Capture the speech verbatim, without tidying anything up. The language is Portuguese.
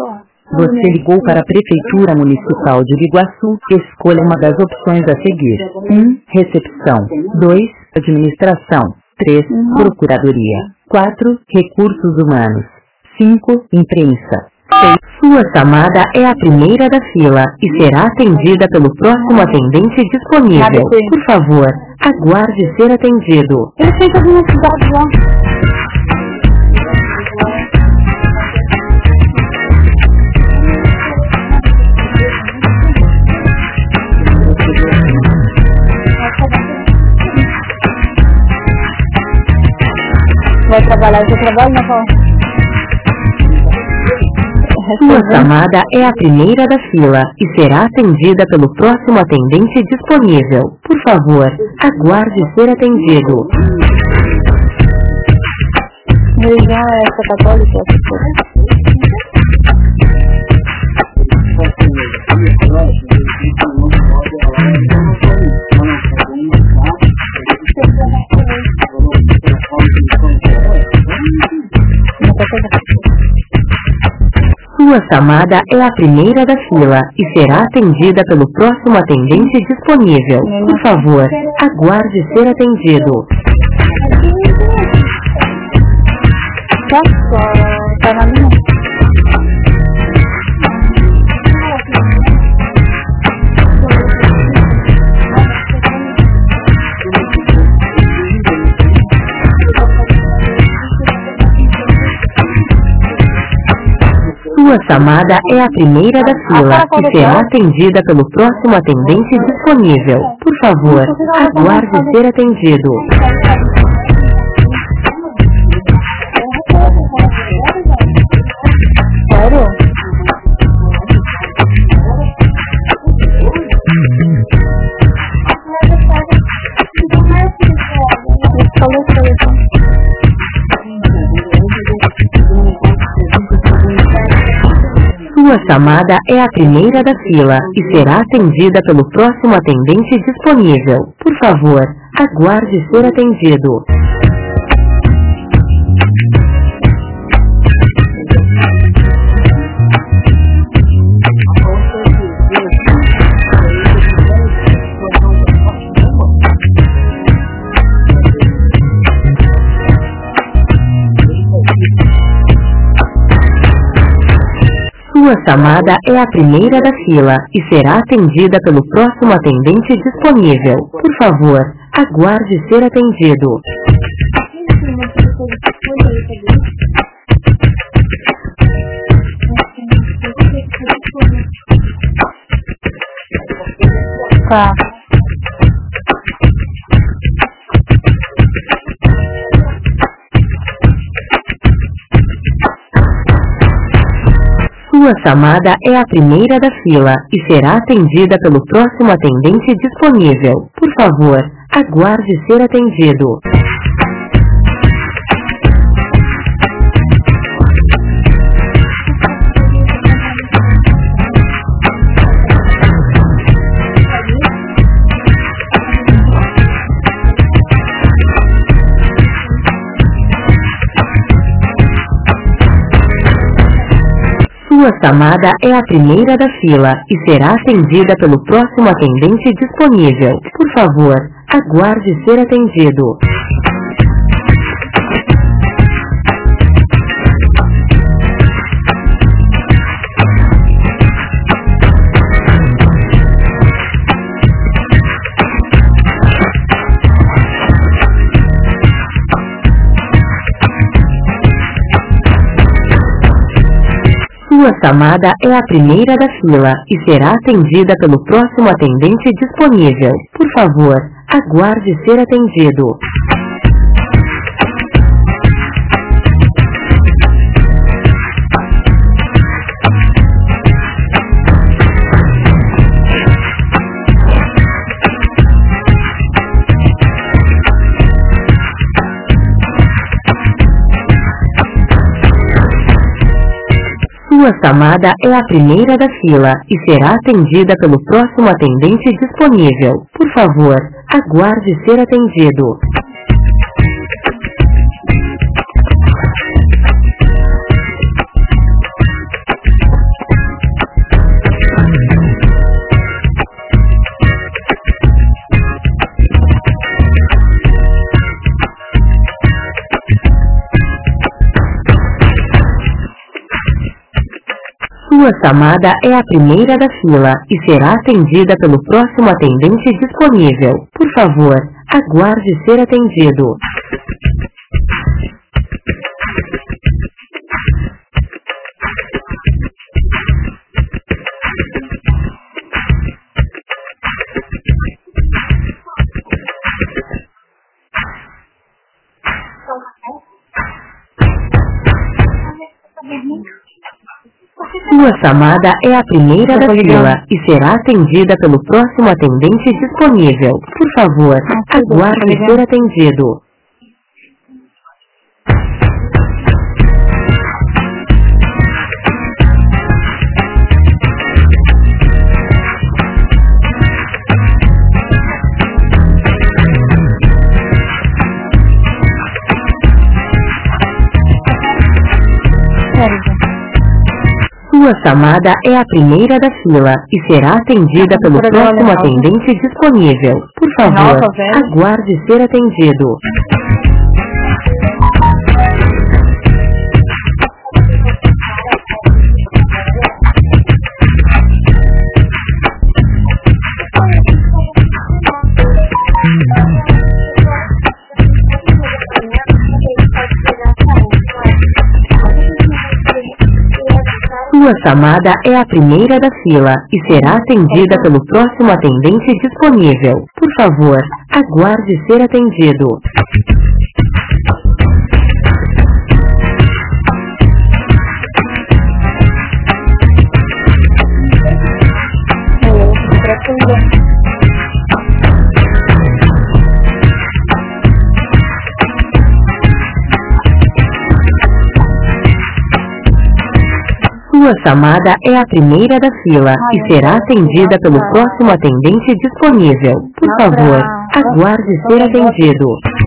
Você ligou para a Prefeitura Municipal de Biguaçu. Escolha uma das opções a seguir. um. Recepção. dois. Administração. três. Procuradoria. quatro. Recursos Humanos. cinco. Imprensa. seis. Sua chamada é a primeira da fila e será atendida pelo próximo atendente disponível. Por favor, aguarde ser atendido. Ele fez alguma cidade lá. Vai trabalhar, você trabalha na qual? Sua chamada é a primeira da fila e será atendida pelo próximo atendente disponível. Por favor, aguarde ser atendido. Religião é essa católica? Sua chamada é a primeira da fila e será atendida pelo próximo atendente disponível. Por favor, aguarde ser atendido. Tá só, tá na minha. Sua chamada é a primeira da fila e será atendida pelo próximo atendente disponível. Por favor, aguarde ser atendido. Sério? Sua chamada é a primeira da fila e será atendida pelo próximo atendente disponível. Por favor, aguarde ser atendido. Sua chamada é a primeira da fila e será atendida pelo próximo atendente disponível. Por favor, aguarde ser atendido. Tá. Sua chamada é a primeira da fila e será atendida pelo próximo atendente disponível. Por favor, aguarde ser atendido. Sua chamada é a primeira da fila e será atendida pelo próximo atendente disponível. Por favor, aguarde ser atendido. Sua chamada é a primeira da fila e será atendida pelo próximo atendente disponível. Por favor, aguarde ser atendido. Sua chamada é a primeira da fila e será atendida pelo próximo atendente disponível. Por favor, aguarde ser atendido. Sua chamada é a primeira da fila e será atendida pelo próximo atendente disponível. Por favor, aguarde ser atendido. Sua chamada é a primeira da fila e será atendida pelo próximo atendente disponível. Por favor, aguarde ser atendido. Sua chamada é a primeira da fila e será atendida pelo próximo atendente disponível. Por favor, aguarde ser atendido. Sua chamada é a primeira da fila e será atendida pelo próximo atendente disponível. Por favor, aguarde ser atendido. Sua chamada é a primeira da fila e será atendida pelo próximo atendente disponível. Por favor, aguarde ser atendido.